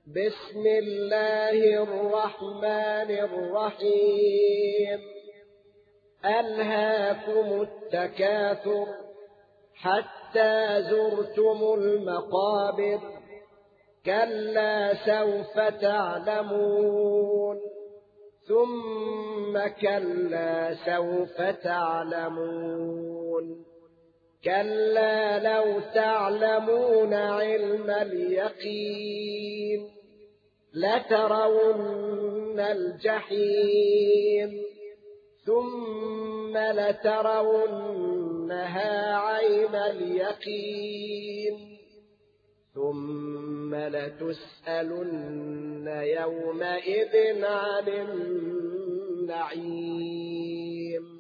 بسم الله الرحمن الرحيم. ألهاكم التكاثر حتى زرتم المقابر، كلا سوف تعلمون ثم كلا سوف تعلمون، كلا لو تعلمون علم اليقين لترون الجحيم ثم لترونها عين اليقين ثم لتسألن يومئذ عن النعيم.